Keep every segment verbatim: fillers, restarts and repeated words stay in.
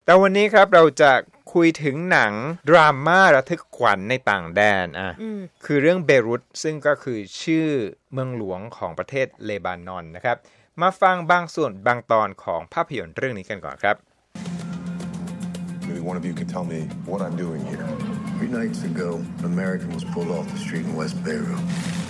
แต่วันนี้ครับเราจะคุยถึงหนังดราม่าระทึกขวัญในต่างแดนอ่ะคือเรื่องเบรุตซึ่งก็คือชื่อเมืองหลวงของประเทศเลบานอนนะครับมาฟังบางส่วนบางตอนของภาพยนตร์เรื่องนี้กันก่อนครับ Maybe one of you can tell me what I'm doing here. Three nights ago, an American was pulled off the street in West Beirut.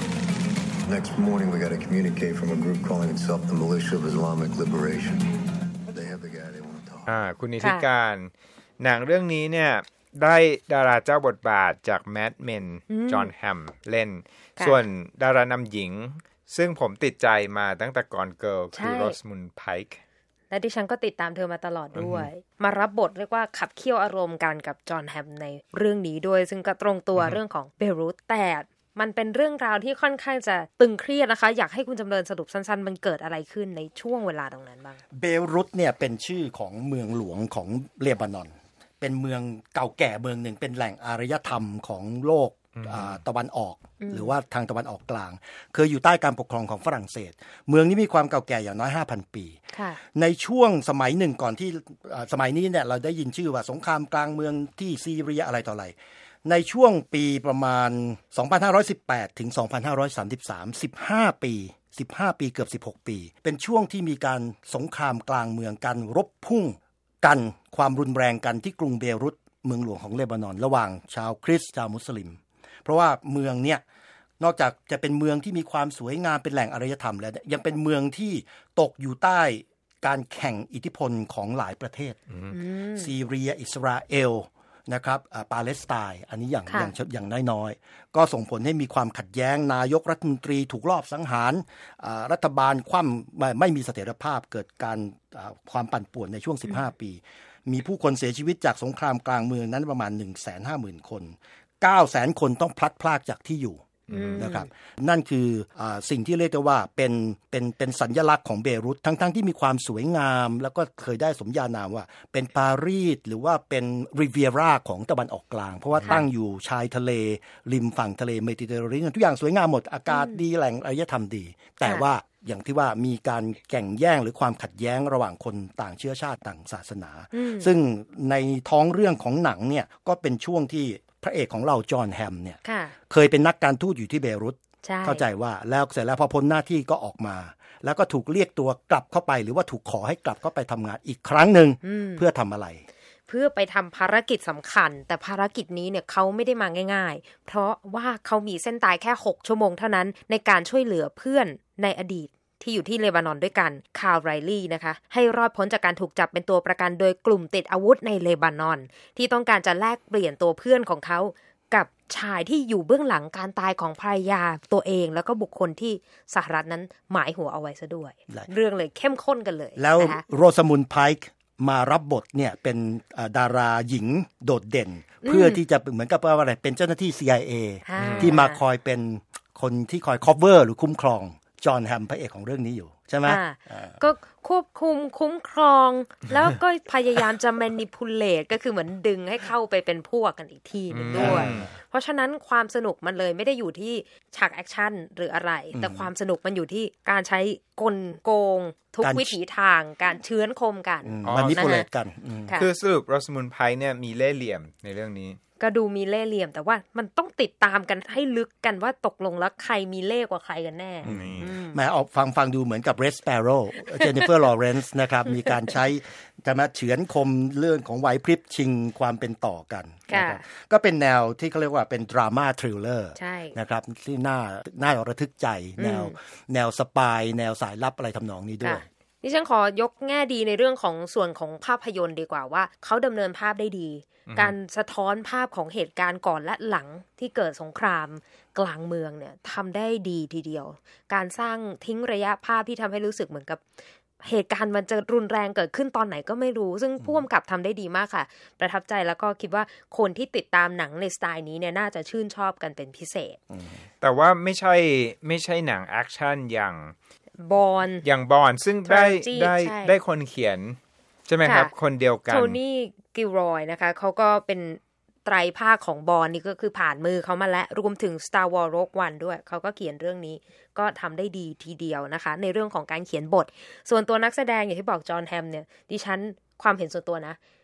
Next morning, we got a communique from a group calling itself the Militia of Islamic Liberation. They have the guy they want to talk. อ่าคุณนิติการหนังเรื่องนี้เนี่ยได้ดาราเจ้าบทบาทจากแมดเมนจอห์นแฮมเล่นส่วนดารานำหญิงซึ่งผมติดใจมาตั้งแต่ก่อนเกิร์ลคือโรสมุนไพค์และดิฉันก็ติดตามเธอมาตลอดด้วยมารับบทเรียกว่าขับเคี่ยวอารมณ์กันกับจอห์นแฮมในเรื่องนี้ด้วยซึ่งก็ตรงตัวเรื่องของเบรุตแต่มันเป็นเรื่องราวที่ค่อนข้างจะตึงเครียดนะคะอยากให้คุณจำเริญสรุปสั้นๆมันเกิดอะไรขึ้นในช่วงเวลาตรงนั้นบ้างเบรุตเนี่ยเป็นชื่อของเมืองหลวงของเลบานอนเป็นเมืองเก่าแก่เมืองหนึ่งเป็นแหล่งอารยธรรมของโลกตะวันออกหรือว่าทางตะวันออกกลางเคยอยู่ใต้การปกครองของฝรั่งเศสเมืองนี้มีความเก่าแก่อย่างน้อย ห้าพัน ปีในช่วงสมัยหนึ่งก่อนที่สมัยนี้เนี่ยเราได้ยินชื่อว่าสงครามกลางเมืองที่ซีเรียอะไรต่ออะไรในช่วงปีประมาณสองพันห้าร้อยสิบแปดถึงสองพันห้าร้อยสามสิบสาม สิบห้าปีสิบห้าปีเกือบสิบหกปีเป็นช่วงที่มีการสงครามกลางเมืองกันรบพุ่งกันความรุนแรงกันที่กรุงเบรุตเมืองหลวงของเลบานอนระหว่างชาวคริสต์ชาวมุสลิมเพราะว่าเมืองเนี่ยนอกจากจะเป็นเมืองที่มีความสวยงามเป็นแหล่งอารยธรรมแล้วยังเป็นเมืองที่ตกอยู่ใต้การแข่งอิทธิพลของหลายประเทศซีเรียอิสราเอลนะครับปาเลสไตน์อันนี้อย่างอย่างอย่างน้อยๆก็ส่งผลให้มีความขัดแย้งนายกรัฐมนตรีถูกลอบสังหารรัฐบาลคว่ำไม่มีเสถียรภาพเกิดการความปั่นป่วนในช่วงสิบห้าปีมีผู้คนเสียชีวิตจากสงครามกลางเมืองนั้นประมาณ หนึ่งแสนห้าหมื่น คน เก้าแสน คนต้องพลัดพรากจากที่อยู่นะครับนั่นคืออสิ่งที่เรียกได้ว่าเป็นเป็นเป็นสัญลักษณ์ของเบรุตทั้งๆ ท, ที่มีความสวยงามแล้วก็เคยได้สมญานามว่าเป็นปารีสหรือว่าเป็นริเวียร่าของตะวันออกกลางเพราะว่าตั้งอยู่ชายทะเลริมฝั่งทะเลเมดิเตอร์เรเนียนทุกอย่างสวยงามหมดอากาศดีแหล่งอารยธรรมดีแต่ว่าอย่างที่ว่ามีการแข่งแย่งหรือความขัดแย้งระหว่างคนต่างเชื้อชาติต่างศาสนาซึ่งในท้องเรื่องของหนังเนี่ยก็เป็นช่วงที่พระเอกของเราจอห์นแฮมเนี่ยเคยเป็นนักการทูตอยู่ที่เบรุตเข้าใจว่าแล้วเสร็จแล้วพอพ้นหน้าที่ก็ออกมาแล้วก็ถูกเรียกตัวกลับเข้าไปหรือว่าถูกขอให้กลับเข้าไปทำงานอีกครั้งหนึ่งเพื่อทำอะไรเพื่อไปทำภารกิจสำคัญแต่ภารกิจนี้เนี่ยเขาไม่ได้มาง่ายๆเพราะว่าเขามีเส้นตายแค่หกชั่วโมงเท่านั้นในการช่วยเหลือเพื่อนในอดีตที่อยู่ที่เลบานอนด้วยกันคาร์ลไรลี่นะคะให้รอดพ้นจากการถูกจับเป็นตัวประกันโดยกลุ่มติดอาวุธในเลบานอนที่ต้องการจะแลกเปลี่ยนตัวเพื่อนของเขากับชายที่อยู่เบื้องหลังการตายของภรรยาตัวเองแล้วก็บุคคลที่สหรัฐนั้นหมายหัวเอาไว้ซะด้วยเรื่องเลยเข้มข้นกันเลยแล้วโรสมุนไพค์มารับบทเนี่ยเป็นดาราหญิงโดดเด่นเพื่อที่จะเหมือนกับว่าอะไรเป็นเจ้าหน้าที่ ซี ไอ เอ ที่มาคอยเป็นคนที่คอย cover หรือคุ้มครองจอห์นแฮมพระเอกของเรื่องนี้อยู่ใช่ไหมก็ควบคุมคุ้มครองแล้วก็พยายามจะ manipulate ก็คือเหมือนดึงให้เข้าไปเป็นพวกกันอีกทีนึงด้วยเพราะฉะนั้นความสนุกมันเลยไม่ได้อยู่ที่ฉากแอคชั่นหรืออะไรแต่ความสนุกมันอยู่ที่การใช้กลโกงทุกวิถีทางการเฉือนคมกัน manipulate กันคือสรุปโรสมุนไพร์เนี่ยมีเล่ห์เหลี่ยมในเรื่องนี้ก็ดูมีเล่ห์เหลี่ยมแต่ว่ามันต้องติดตามกันให้ลึกกันว่าตกลงแล้วใครมีเล่ห์กว่าใครกันแน่แม้ออกฟังฟังดูเหมือนกับ Red Sparrow Jennifer Lawrence นะครับมีการใช้จะมาเฉือนคมเรื่องของไหวพริบชิงความเป็นต่อกันก็เป็นแนวที่เขาเรียกว่าเป็นดราม่าทริลเลอร์นะครับที่น่าน่าระทึกใจแนวแนวสปายแนวสายลับอะไรทำนองนี้ด้วยนี่ฉันขอยกแง่ดีในเรื่องของส่วนของภาพยนตร์ดีกว่าว่าเขาดำเนินภาพได้ดีการสะท้อนภาพของเหตุการณ์ก่อนและหลังที่เกิดสงครามกลางเมืองเนี่ยทำได้ดีทีเดียวการสร้างทิ้งระยะภาพที่ทำให้รู้สึกเหมือนกับเหตุการณ์มันจะรุนแรงเกิดขึ้นตอนไหนก็ไม่รู้ซึ่งผู้กำกับทำได้ดีมากค่ะประทับใจแล้วก็คิดว่าคนที่ติดตามหนังในสไตล์นี้เนี่ยน่าจะชื่นชอบกันเป็นพิเศษแต่ว่าไม่ใช่ไม่ใช่หนังแอคชั่นอย่างบอนอย่างบอนซึ่งได้ได้ได้คนเขียนใช่ไหมครับคนเดียวกันโทนี่กิลรอยนะคะเขาก็เป็นไตรภาคของบอนนี่ก็คือผ่านมือเขามาแล้วรวมถึง Star Wars Rogue One ด้วยเขาก็เขียนเรื่องนี้ก็ทำได้ดีทีเดียวนะคะในเรื่องของการเขียนบทส่วนตัวนักแสดงอย่างที่บอกจอห์นแฮมเนี่ยดิฉันความเห็นส่วนตัวนะ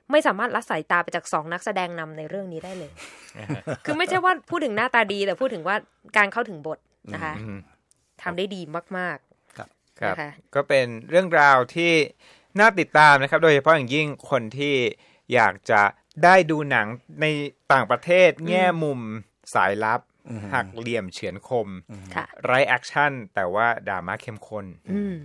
ไม่สามารถละสายตาไปจากสองนักแสดงนำในเรื่องนี้ได้เลย คือไม่ใช่ว่าพูดถึงหน้าตาดีแต่พูดถึงว่าการเข้าถึงบทนะคะทำได้ดีมากๆครับครับก็เป็นเรื่องราวที่น่าติดตามนะครับโดยเฉพาะอย่างยิ่งคนที่อยากจะได้ดูหนังในต่างประเทศแง่มุมสายลับหักเหลี่ยมเฉือนคมไร้แอคชั่นแต่ว่าดราม่าเข้มข้น